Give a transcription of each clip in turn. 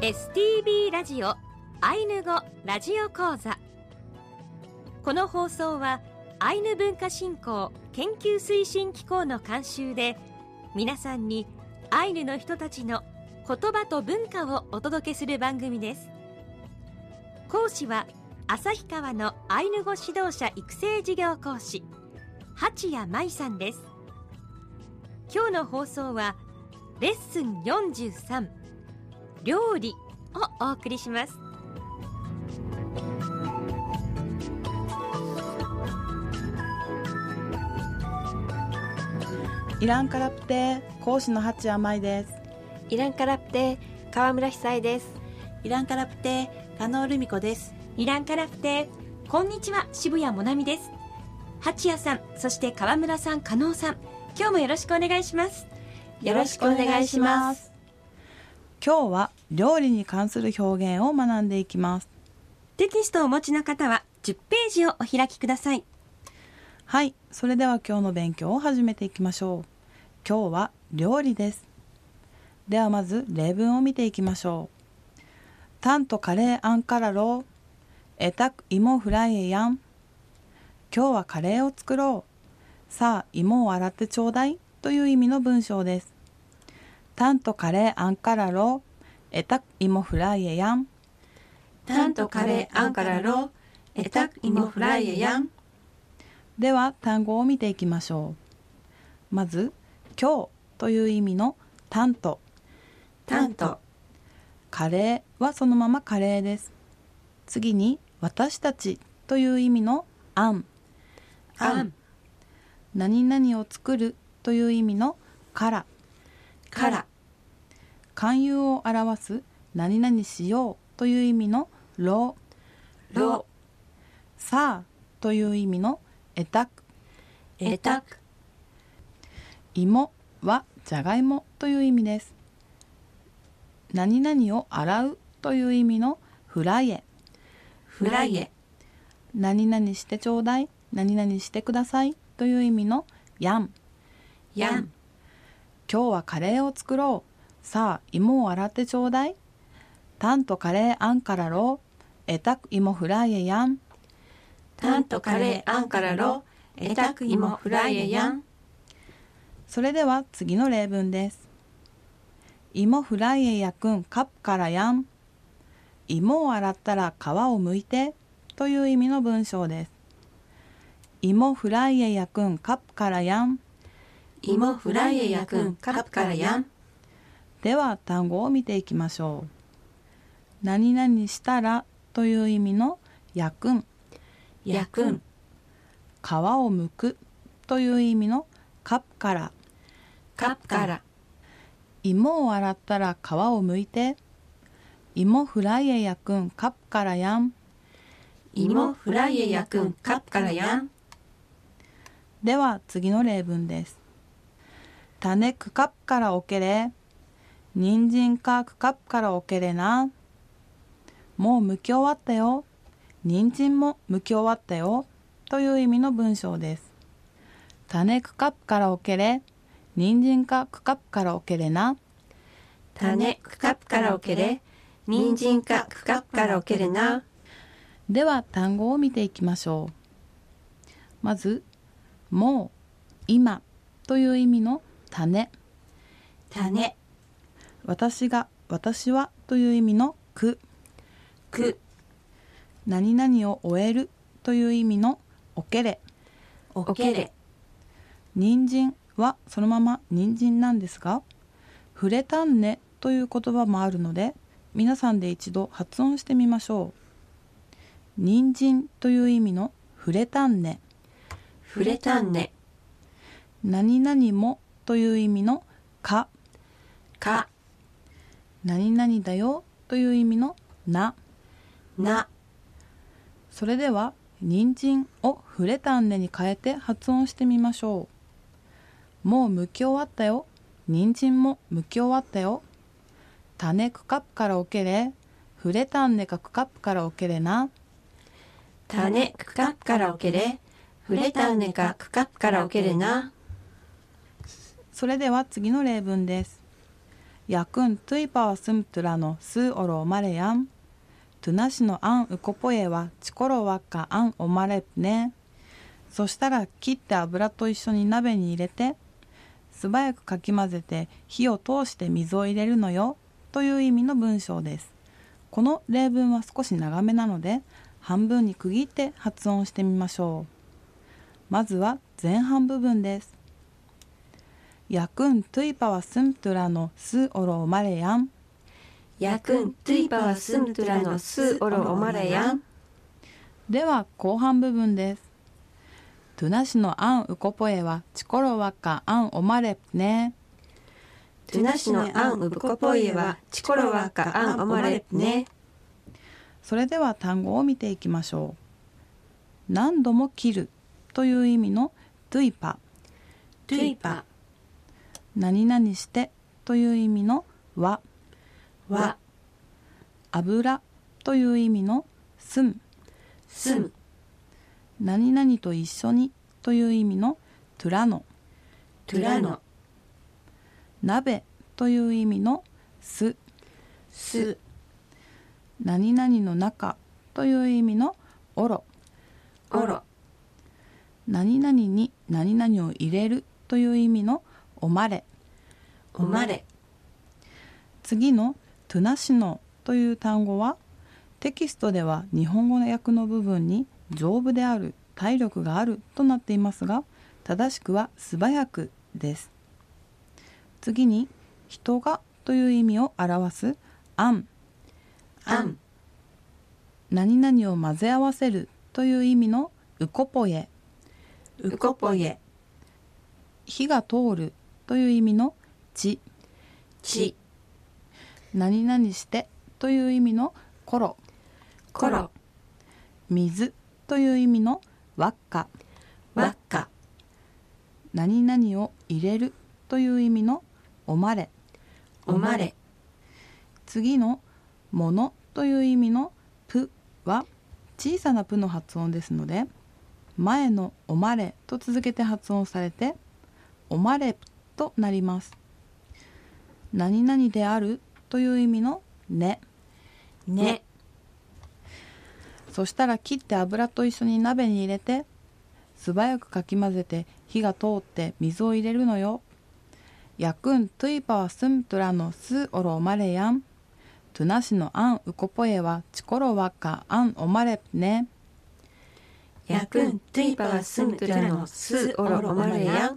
STB ラジオアイヌ語ラジオ講座。この放送はアイヌ文化振興研究推進機構の監修で、皆さんにアイヌの人たちの言葉と文化をお届けする番組です。講師は旭川のアイヌ語指導者育成事業講師八谷舞さんです。今日の放送はレッスン43料理をお送りします。 イランカラプテ講師の八谷舞です。 イランカラプテ川村久恵です。 イランカラプテ加納留美子です。 イランカラプテこんにちは、渋谷もなみです。八谷さん、そして川村さん、加納さん、今日もよろしくお願いします。 よろしくお願いします。 今日は料理に関する表現を学んでいきます。 テキストをお持ちの方は10ページをお開きください。 はい、それでは今日の勉強を始めていきましょう。今日は料理です。ではまず例文を見ていきましょう。タンとカレーアンカラローエタク芋フライエヤン。今日はカレーを作ろう。さあ芋を洗ってちょうだいという意味の文章です。タンとカレーアンカラローエタク芋フライエヤン。 タンとカレーアンカラローエタク芋フライエヤン。 では単語を見ていきましょう。まず今日という意味のタンと、 タンとカレーはそのままカレーです。次に私たちという意味のアン、 アン、 何々を作るという意味のカラ、 カラ、 勧誘を表す何々しようという意味のロ、 ロ、 さあという意味のエタク、 エタク、 芋はじゃがいもという意味です。何々を洗うという意味のフライエ、 フライエ、 何々してちょうだい、何々してくださいという意味のヤン、 ヤン、 今日はカレーを作ろう。さあ芋を洗ってちょうだい。タンとカレーアンカラローエタク芋フライエヤン。 タンとカレーアンカラローエタク芋フライエヤン。 それでは次の例文です。芋フライエ焼くんカップからやん。芋を洗ったら皮を剥いてという意味の文章です。芋フライエ焼くんカップからやん。 芋フライエ焼くんカップからやん。 では単語を見ていきましょう。何々したらという意味の焼くん、 焼くん、 皮を剥くという意味のカップから、 カップから、 芋を洗ったら皮を剥いて、芋フライエ焼くんカップからやん。 芋フライエ焼くんカップからやん。 では次の例文です。種くカップからおけれ、人参かくカップからおけれな。もう剥き終わったよ。人参も剥き終わったよという意味の文章です。種くカップからおけれ、人参かくカップからおけれな。 種くカップからおけれ、人参かくカップからおけれな。 では単語を見ていきましょう。まずもう、今という意味の種、 種、 私が、私はという意味のく、 く、 何々を終えるという意味のおけれ、 おけれ、 人参はそのまま人参なんですが、触れたんねという言葉もあるので、皆さんで一度発音してみましょう。人参という意味の触れたんね、 触れたんね、 何々もという意味のか、 か、 何々だよという意味のな。 な。 それでは人参を触れたんねに変えて発音してみましょう。もう剥き終わったよ。人参も剥き終わったよ。種くカップからおけれ、触れたんねかくカップからおけれな。 種くカップからおけれ、触れたんねかくカップからおけれな。 それでは次の例文です。 약은 투이바와 숨트라노 스오로 마레얌 투나시노 안ウコポエはチコロワッカアンオマレね。そしたら切って油と一緒に鍋に入れて素早くかき混ぜて火を通して水を入れるのよという意味の文章です。この例文は少し長めなので半分に区切って発音してみましょう。まずは前半部分です。약은 투이바와 숨트라노 스오로 마레얌 약은 투이바와 숨트라노 스오로 오마레얌 では後半部分です。투나시노 안ウコポエはチコロワッカアンオマレね。 투나시노 안ウコポエはチコロワッカアンオマレね。 それでは単語を見ていきましょう。何度も切るという意味のトゥイパ、 トゥイパ、 何々してという意味のは、 は、 油という意味のすん、 すん、 何々と一緒にという意味のトゥラノ、 トゥラノ、 鍋という意味のす、 す、 何々の中という意味のオロ、 オロ、 何々に何々を入れるという意味のおまれ、 おまれ。 次のトゥナシノという単語はテキストでは日本語の訳の部分に丈夫である、体力があるとなっていますが、正しくは素早くです。次に人がという意味を表すアン、 アン、 何々を混ぜ合わせるという意味のウコポエ、 ウコポエ、 火が通るという意味のチ、 チ、 何々してという意味のコロ、 コロ、 水という意味のワッカ、 ワッカ、 何々を入れるという意味のおまれ、 おまれ。 次のものという意味のプは小さなプの発音ですので、前のおまれと続けて発音されておまれとなります。何々であるという意味のね、 ね。 そしたら切って油と一緒に鍋に入れて素早くかき混ぜて火が通って水を入れるのよ。약은 투이바와 숨트라노 스오로 마레얌 투나시노 안ウコポエはチコロワッカアンオマレね。 약은 투이바와 숨트라노 스오로 오마레얌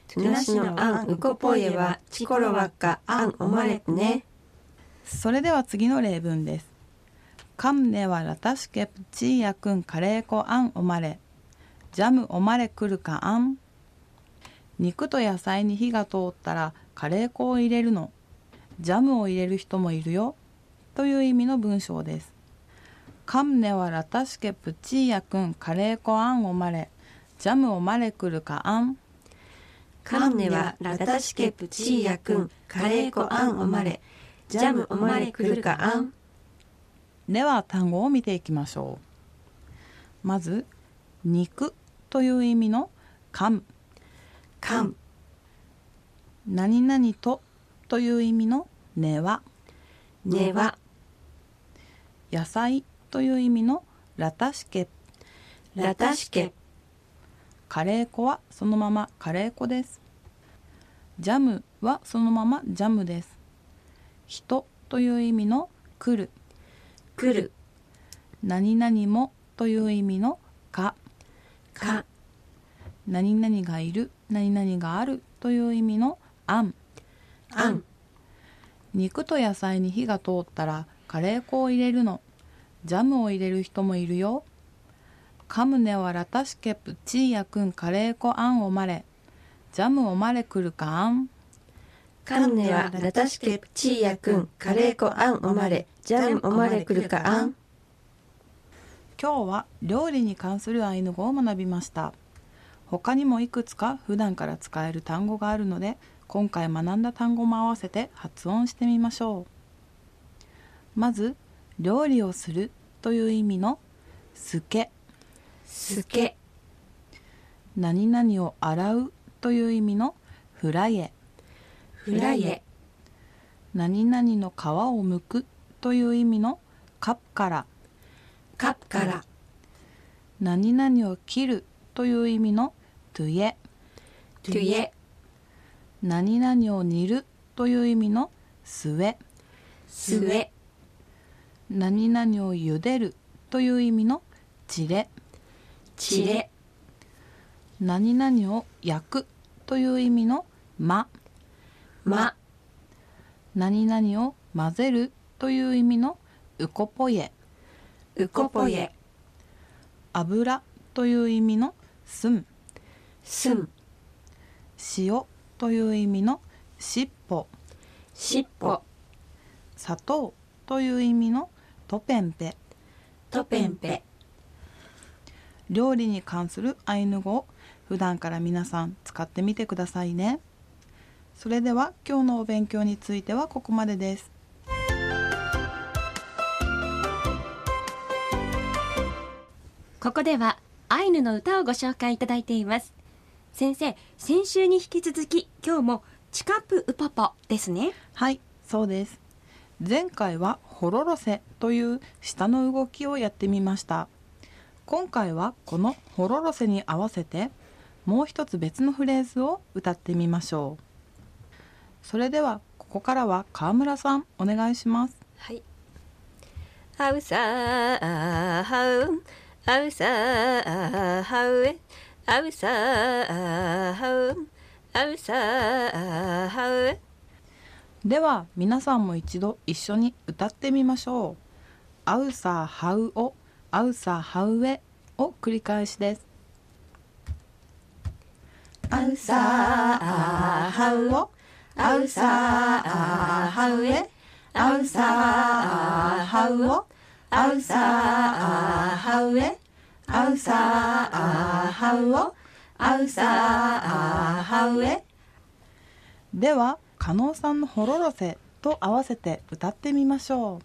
투나시노 안ウコポエはチコロワッカアンオマレね。 それでは次の例文です。カムネはラタシケプチーヤクンカレーコアンオマレジャムオマレクルカアン。肉と野菜に火が通ったらカレー粉を入れるの。ジャムを入れる人もいるよという意味の文章です。カムネはラタシケプチーヤクンカレー粉アンオマレジャムオマレクルカアン。 カムネはラタシケプチーヤくんカレー粉アンオマレジャムオマレクルカアン。 では単語を見ていきましょう。まず肉という意味のカム、 カム、 何々という意味のネは、 ネは、 野菜という意味のラタシケ、 ラタシケ、 カレー粉はそのままカレー粉です。ジャムはそのままジャムです。人という意味の来る、 来る、 何々もという意味のか、 か、 何々がいる、何々があるという意味のあん、 あん。 肉と野菜に火が通ったらカレー粉を入れるの。ジャムを入れる人もいるよ。カムネはラタシケプチーヤくんカレー粉あんおまれジャムおまれくるかあん。 カムネはラタシケプチーヤくんカレー粉あんおまれジャムおまれくるかあん。 今日は料理に関するアイヌ語を学びました。他にもいくつか普段から使える単語があるので、今回学んだ単語も合わせて発音してみましょう。まず、料理をするという意味のすけ、 すけ、 何々を洗うという意味のフライエ、 フライエ、 何々の皮を剥くという意味のカプカラ。 カプカラ。 何々を切るという意味のトゥエ。 トゥエ。 何々を煮るという意味のスエ。 スエ。 何々を茹でるという意味のチレ。 チレ。 何々を焼くという意味のマ。 マ。 何々を混ぜるという意味のウコポエ。 ウコポエ。 油という意味のスン。 スン。 塩という意味のシッポ。 シッポ。 砂糖という意味のトペンペ。 トペンペ。 料理に関するアイヌ語を普段から皆さん使ってみてくださいね。それでは今日のお勉強についてはここまでです。 ここではアイヌの歌をご紹介いただいています。先生、先週に引き続き今日もチカプウポポですね。 はい、そうです。前回はホロロセという舌の動きをやってみました。今回はこのホロロセに合わせてもう一つ別のフレーズを歌ってみましょう。それではここからは川村さんお願いします。 はい。アウサーハウアウサーハウエアウサーハウアウサーハウエ。 では皆さんも一度一緒に歌ってみましょう。アウサーハウオアウサーハウエを繰り返しです。 アウサーハウオアウサーハウエアウサーハウオアウサーハウエアウサーハウオアウサーハウエ。 では加納さんのホロロセと合わせて歌ってみましょう。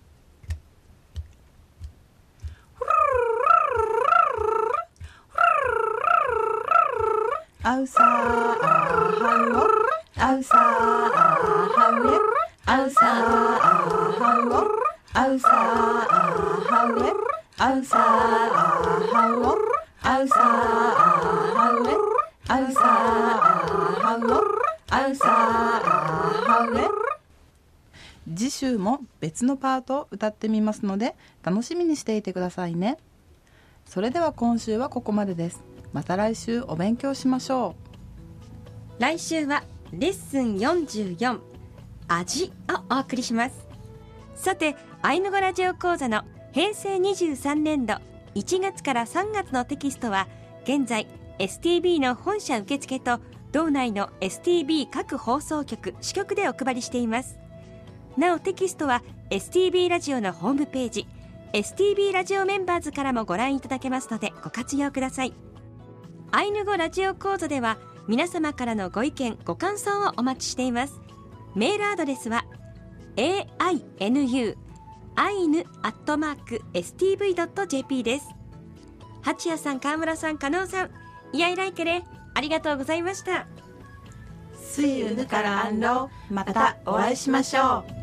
アウサーハウオアウサーハウエアウサーハウオアウサーハウエアウサーハウオアウサーハウエアウサーハウオアウサーハウエ。次週も別のパートを歌ってみますので楽しみにしていてくださいね。それでは今週はここまでです。また来週お勉強しましょう。来週はレッスン44味をお送りします。さて、アイヌ語ラジオ講座の平成23年度1月から3月のテキストは現在 STB の本社受付と道内の STB 各放送局支局でお配りしています。なおテキストは STB ラジオのホームページ STB ラジオメンバーズからもご覧いただけますのでご活用ください。アイヌ語ラジオ講座では皆様からのご意見ご感想をお待ちしています。メールアドレスは ainu@stv.jp です。八谷さん、川村さん、加納さん、イヤイライケレありがとうございました。 See you からまたお会いしましょう。